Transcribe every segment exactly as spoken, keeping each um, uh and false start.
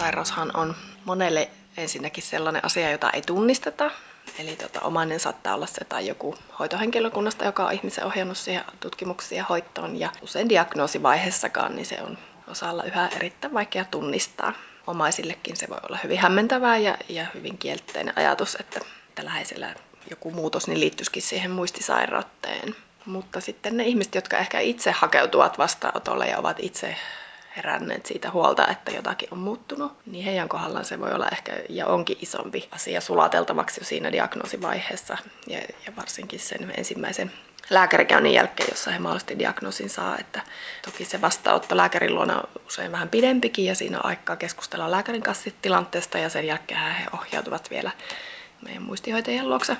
muistisairaushan on monelle ensinnäkin sellainen asia, jota ei tunnisteta. Eli tota, omainen saattaa olla se tai joku hoitohenkilökunnasta, joka on ihmisen ohjannut siihen tutkimuksiin ja hoitoon. Ja usein diagnoosivaiheessakaan niin se on osalla yhä erittäin vaikea tunnistaa. Omaisillekin se voi olla hyvin hämmentävää ja, ja hyvin kielteinen ajatus, että, että läheisellä joku muutos niin liittyisikin siihen muistisairauteen. Mutta sitten ne ihmiset, jotka ehkä itse hakeutuvat vastaanotolle ja ovat itse heränneet siitä huolta, että jotakin on muuttunut, niin heidän kohdallaan se voi olla ehkä ja onkin isompi asia sulateltavaksi jo siinä diagnoosivaiheessa ja, ja varsinkin sen ensimmäisen lääkärikäynnin jälkeen, jossa he mahdollisesti diagnoosin saa. Että toki se vastaanotto lääkärin luona on usein vähän pidempikin ja siinä on aikaa keskustella lääkärin kanssa tilanteesta ja sen jälkeen he ohjautuvat vielä meidän muistihoitajien luokse.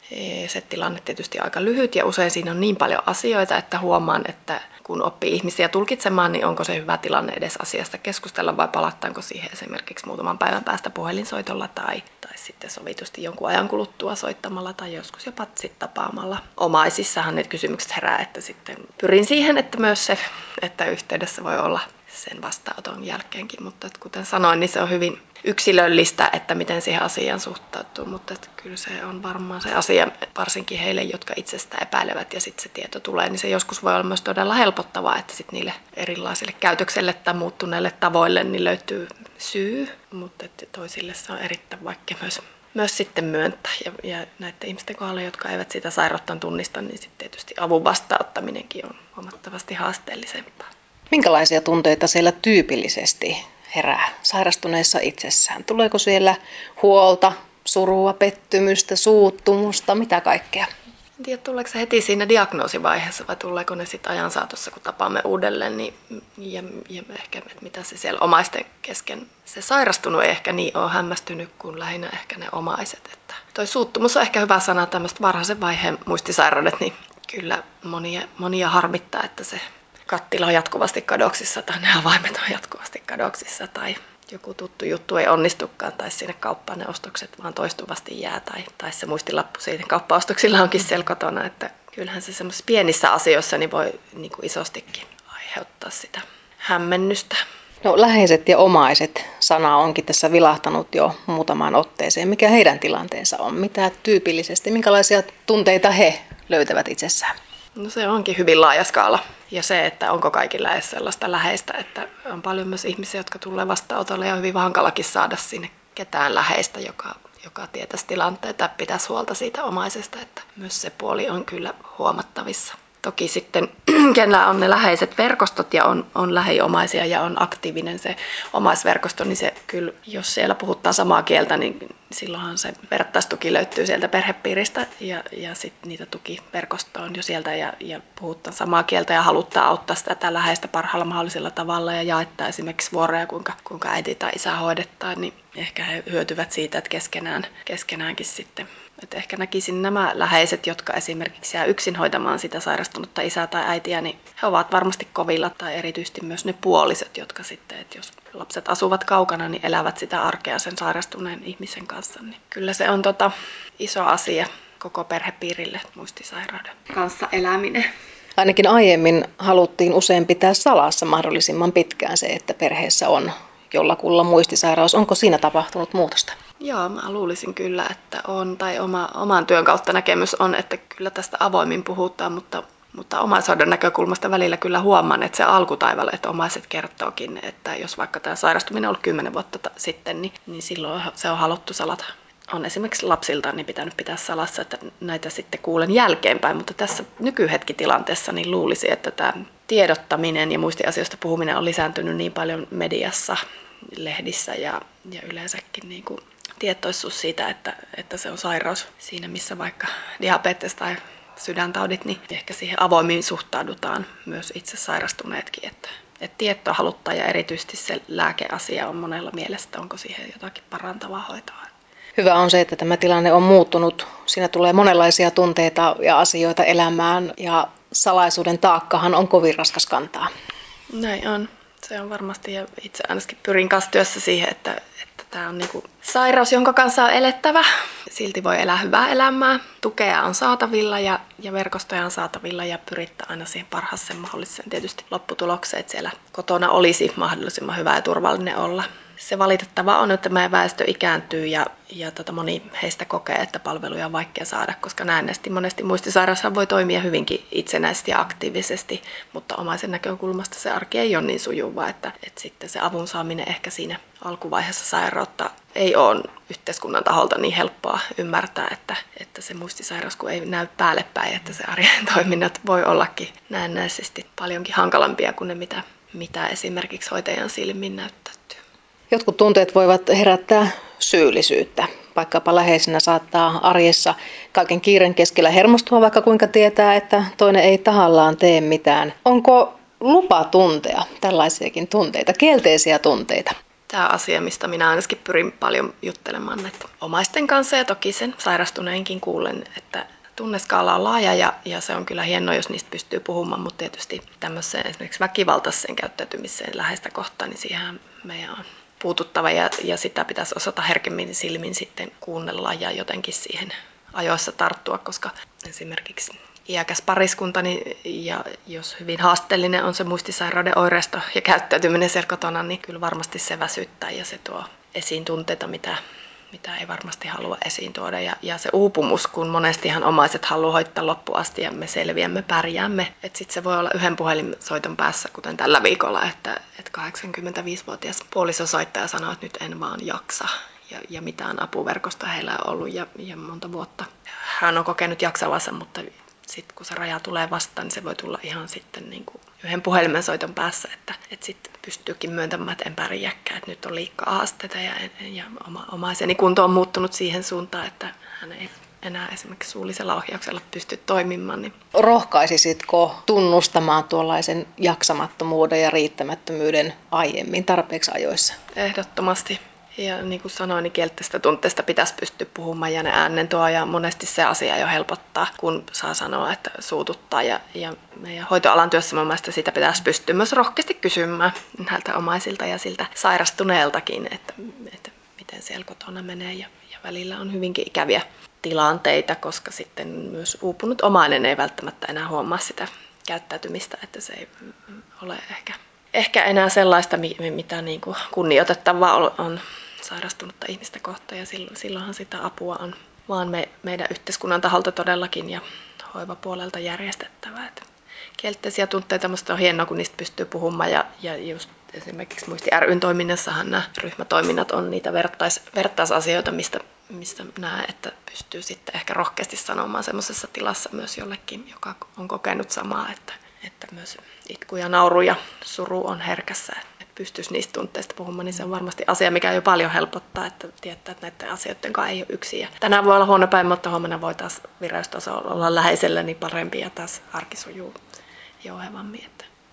Se tilanne tietysti aika lyhyt ja usein siinä on niin paljon asioita, että huomaan, että kun oppii ihmisiä tulkitsemaan, niin onko se hyvä tilanne edes asiasta keskustella vai palataanko siihen esimerkiksi muutaman päivän päästä puhelinsoitolla tai, tai sitten sovitusti jonkun ajan kuluttua soittamalla tai joskus jopa sitten tapaamalla. Omaisissahan ne kysymykset herää, että sitten pyrin siihen, että myös se, että yhteydessä voi olla sen vastaanoton jälkeenkin, mutta kuten sanoin, niin se on hyvin yksilöllistä, että miten siihen asiaan suhtautuu, mutta kyllä se on varmaan se asia, varsinkin heille, jotka itsestä epäilevät ja sitten se tieto tulee, niin se joskus voi olla myös todella helpottavaa, että sitten niille erilaisille käytökselle tai muuttuneille tavoille niin löytyy syy, mutta että toisille se on erittäin vaikea myös, myös sitten myöntää ja, ja näiden ihmisten kohdalla, jotka eivät sitä sairauttaan tunnista, niin sitten tietysti avun vastaanottaminenkin on huomattavasti haasteellisempaa. Minkälaisia tunteita siellä tyypillisesti herää sairastuneessa itsessään? Tuleeko siellä huolta, surua, pettymystä, suuttumusta, mitä kaikkea? En tiedä, tuleeko se heti siinä diagnoosivaiheessa vai tuleeko ne sitten ajan saatossa, kun tapaamme uudelleen, niin, ja, ja ehkä, että mitä se siellä omaisten kesken, se sairastunut ei ehkä niin ole hämmästynyt kuin lähinnä ehkä ne omaiset. Että toi suuttumus on ehkä hyvä sana, tämmöiset varhaisen vaiheen muistisairaudet, niin kyllä monia, monia harmittaa, että se kattila on jatkuvasti kadoksissa tai ne avaimet on jatkuvasti kadoksissa tai joku tuttu juttu ei onnistukaan tai sinne kauppaan ne ostokset vaan toistuvasti jää tai, tai se muistilappu siitä kauppaostoksilla onkin siellä kotona. Että kyllähän se semmoisissa pienissä asioissa niin voi niin kuin isostikin aiheuttaa sitä hämmennystä. No läheiset ja omaiset sana onkin tässä vilahtanut jo muutamaan otteeseen. Mikä heidän tilanteensa on? Mitä tyypillisesti, minkälaisia tunteita he löytävät itsessään? No se onkin hyvin laaja skaala. Ja se, että onko kaikilla edes sellaista läheistä, että on paljon myös ihmisiä, jotka tulee vastaanotolle ja on hyvin hankalakin saada sinne ketään läheistä, joka, joka tietäisi tilanteita ja pitäisi huolta siitä omaisesta, että myös se puoli on kyllä huomattavissa. Toki sitten, kenellä on ne läheiset verkostot ja on, on lähiomaisia ja on aktiivinen se omaisverkosto, niin se kyllä, jos siellä puhutaan samaa kieltä, niin silloinhan se vertaistuki löytyy sieltä perhepiiristä ja, ja sitten niitä tukiverkostoa on jo sieltä ja, ja puhutaan samaa kieltä ja haluttaa auttaa sitä tätä läheistä parhaalla mahdollisella tavalla ja jaettaa esimerkiksi vuoroja, kuinka, kuinka äiti tai isä hoidetaan, niin ehkä he hyötyvät siitä, että keskenään, keskenäänkin sitten. Että ehkä näkisin nämä läheiset, jotka esimerkiksi jää yksin hoitamaan sitä sairastunutta isää tai äitiä, niin he ovat varmasti kovilla tai erityisesti myös ne puoliset, jotka sitten, että jos lapset asuvat kaukana, niin elävät sitä arkea sen sairastuneen ihmisen kanssa. Niin kyllä se on tota iso asia koko perhepiirille muistisairauden kanssa eläminen. Ainakin aiemmin haluttiin usein pitää salassa mahdollisimman pitkään se, että perheessä on jollakulla muistisairaus. Onko siinä tapahtunut muutosta? Joo, mä luulisin kyllä, että on, tai oma, oman työn kautta näkemys on, että kyllä tästä avoimin puhutaan, mutta, mutta omaishoidon näkökulmasta välillä kyllä huomaan, että se alkutaivalle, että omaiset kertookin, että jos vaikka tämä sairastuminen on ollut kymmenen vuotta sitten, niin, niin silloin se on haluttu salata. On esimerkiksi lapsilta niin pitänyt pitää salassa, että näitä sitten kuulen jälkeenpäin, mutta tässä nykyhetkitilanteessa niin luulisin, että tämä tiedottaminen ja muistiasioista puhuminen on lisääntynyt niin paljon mediassa, lehdissä ja, ja yleensäkin niin kuin tietoisuus siitä, että, että se on sairaus siinä, missä vaikka diabetes tai sydäntaudit, niin ehkä siihen avoimiin suhtaudutaan myös itse sairastuneetkin, että, että tietoa haluttaa ja erityisesti se lääkeasia on monella mielestä, onko siihen jotakin parantavaa hoitoa. Hyvä on se, että tämä tilanne on muuttunut. Siinä tulee monenlaisia tunteita ja asioita elämään ja salaisuuden taakkahan on kovin raskas kantaa. Näin on. Se on varmasti ja itse ainakin pyrin kanssa työssä siihen, että, että tämä on niinku sairaus, jonka kanssa on elettävä. Silti voi elää hyvää elämää. Tukea on saatavilla ja, ja verkostoja on saatavilla ja pyrittää aina siihen parhaaseen mahdolliseen tietysti lopputulokseen, että siellä kotona olisi mahdollisimman hyvä ja turvallinen olla. se valitettava on, että meidän väestö ikääntyy ja, ja tota moni heistä kokee, että palveluja on vaikea saada, koska näennäisesti monesti muistisairaushan voi toimia hyvinkin itsenäisesti ja aktiivisesti, mutta omaisen näkökulmasta se arki ei ole niin sujuvaa, että, että sitten se avun saaminen ehkä siinä alkuvaiheessa sairautta ei ole yhteiskunnan taholta niin helppoa ymmärtää, että, että se muistisairaus kun ei näy päälle päin, että se arjen toiminnat voi ollakin näennäisesti paljonkin hankalampia kuin ne, mitä, mitä esimerkiksi hoitajan silmin näyttäytyy. Jotkut tunteet voivat herättää syyllisyyttä. Vaikkapa läheisenä saattaa arjessa kaiken kiiren keskellä hermostua, vaikka kuinka tietää, että toinen ei tahallaan tee mitään. Onko lupa tuntea tällaisiakin tunteita, kielteisiä tunteita? Tämä on asia, mistä minä ainakin pyrin paljon juttelemaan näiden omaisten kanssa ja toki sen sairastuneenkin kuulen, että tunneskaala on laaja ja, ja se on kyllä hienoa, jos niistä pystyy puhumaan, mutta tietysti tämmöiseen esimerkiksi väkivaltaiseen käyttäytymiseen läheistä kohtaan, niin siihen meidän on puututtava ja, ja sitä pitäisi osata herkemmin silmin sitten kuunnella ja jotenkin siihen ajoissa tarttua, koska esimerkiksi iäkäs pariskunta, niin, ja jos hyvin haasteellinen on se muistisairauden oireisto ja käyttäytyminen siellä kotona, niin kyllä varmasti se väsyttää ja se tuo esiin tunteita, mitä, mitä ei varmasti halua esiin tuoda. Ja, ja se uupumus, kun monestihan omaiset haluaa hoitaa loppuun asti ja me selviämme, pärjäämme. Että sitten se voi olla yhden puhelinsoiton päässä, kuten tällä viikolla, että, että kahdeksankymmentäviisivuotias puoliso soittaa ja sanoo, että nyt en vaan jaksa. Ja, ja mitään apuverkosta heillä on ollut ja, ja monta vuotta. Hän on kokenut jaksavansa, mutta sitten kun se raja tulee vastaan, niin se voi tulla ihan sitten niin kuin yhden puhelimen soiton päässä, että, että sitten pystyykin myöntämään, että en pärjääkään, että nyt on liikaa haasteita ja, ja oma, omaiseni kunto on muuttunut siihen suuntaan, että hän ei enää esimerkiksi suullisella ohjauksella pysty toimimaan. Niin. Rohkaisisitko tunnustamaan tuollaisen jaksamattomuuden ja riittämättömyyden aiemmin tarpeeksi ajoissa? Ehdottomasti. Ja niin kuin sanoin, niin kielteistä tunteista pitäisi pystyä puhumaan ja ne äänen tuo ja monesti se asia jo helpottaa, kun saa sanoa, että suututtaa. Ja, ja meidän hoitoalan työssä mun mielestä sitä pitäisi pystyä myös rohkeasti kysymään näiltä omaisilta ja siltä sairastuneeltakin, että, että miten siellä kotona menee. Ja, ja välillä on hyvinkin ikäviä tilanteita, koska sitten myös uupunut omainen ei välttämättä enää huomaa sitä käyttäytymistä, että se ei ole ehkä, ehkä enää sellaista, mitä niin kuin kunnioitettavaa on sairastunutta ihmistä kohtaan ja silloinhan sitä apua on vaan me, meidän yhteiskunnan taholta todellakin ja hoivapuolelta järjestettävää. Että kielteisiä tunteita minusta on hienoa, kun niistä pystyy puhumaan ja, ja just esimerkiksi Muisti ry:n toiminnassahan nämä ryhmätoiminnat on niitä vertais, vertaisasioita, mistä, mistä näen, että pystyy sitten ehkä rohkeasti sanomaan semmoisessa tilassa myös jollekin, joka on kokenut samaa, että, että myös itku ja nauru ja suru on herkässä, että pystyisi niistä tunteista puhumaan, niin se on varmasti asia, mikä jo paljon helpottaa, että tietää, että näiden asioiden kanssa ei ole yksin. Ja tänään voi olla huono päin, mutta huomenna voi taas vireystasolla olla läheisellä niin parempi ja taas arki sujuu jouhevammin.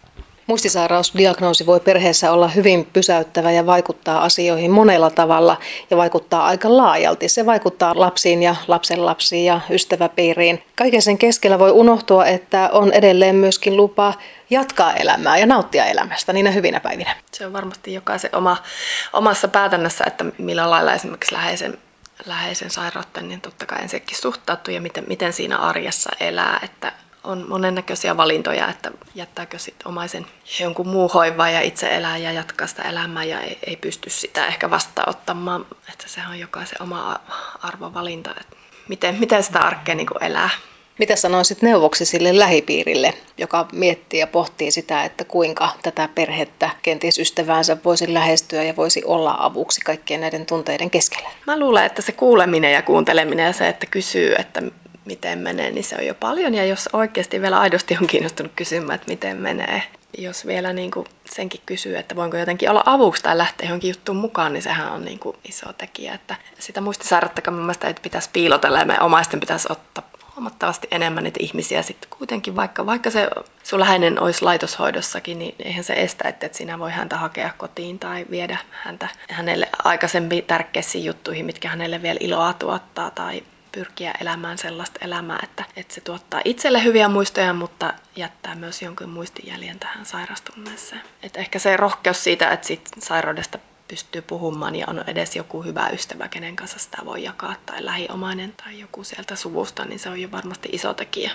Muistisairausdiagnoosi voi perheessä olla hyvin pysäyttävä ja vaikuttaa asioihin monella tavalla ja vaikuttaa aika laajalti. Se vaikuttaa lapsiin ja lapsenlapsiin ja ystäväpiiriin. Kaiken sen keskellä voi unohtua, että on edelleen myöskin lupa jatkaa elämää ja nauttia elämästä niinä hyvinä päivinä. Se on varmasti jokaisen oma, omassa päätännässä, että millä lailla esimerkiksi läheisen, läheisen sairautta, niin totta kai ensinnäkin suhtautuu ja miten, miten siinä arjessa elää, että on monennäköisiä valintoja, että jättääkö sitten omaisen jonkun muu hoivaa ja itse elää ja jatkaa sitä elämää ja ei, ei pysty sitä ehkä vastaanottamaan, että sehän on jokaisen oma arvovalinta, että miten, miten sitä arkea niin kuin elää. Mitä sanoisit neuvoksi sille lähipiirille, joka miettii ja pohtii sitä, että kuinka tätä perhettä, kenties ystäväänsä voisi lähestyä ja voisi olla avuksi kaikkien näiden tunteiden keskellä? Mä luulen, että se kuuleminen ja kuunteleminen ja se, että kysyy, että miten menee, niin se on jo paljon. Ja jos oikeasti vielä aidosti on kiinnostunut kysymään, että miten menee, jos vielä niin kuin senkin kysyy, että voinko jotenkin olla avuksi tai lähteä johonkin juttuun mukaan, niin sehän on niin kuin iso tekijä. Että sitä muistisairauttakaan mun mielestä ei pitäisi piilotella ja meidän omaisten pitäisi ottaa huomattavasti enemmän niitä ihmisiä sitten kuitenkin, vaikka, vaikka se sun läheinen olisi laitoshoidossakin, niin eihän se estä, että sinä voi häntä hakea kotiin tai viedä häntä hänelle aikaisemmin tärkeisiin juttuihin, mitkä hänelle vielä iloa tuottaa tai pyrkiä elämään sellaista elämää, että, että se tuottaa itselle hyviä muistoja, mutta jättää myös jonkin muistijäljen tähän sairastuneeseen. Että ehkä se rohkeus siitä, että siitä sairaudesta pystyy puhumaan ja on edes joku hyvä ystävä, kenen kanssa sitä voi jakaa, tai lähiomainen tai joku sieltä suvusta, niin se on jo varmasti iso tekijä.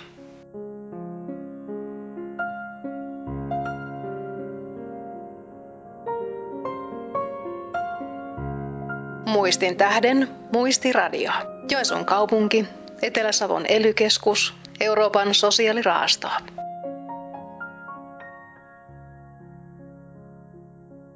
Muistin tähden Muistiradio. Joensuun kaupunki, Etelä-Savon ely-keskus, Euroopan sosiaalirahasto.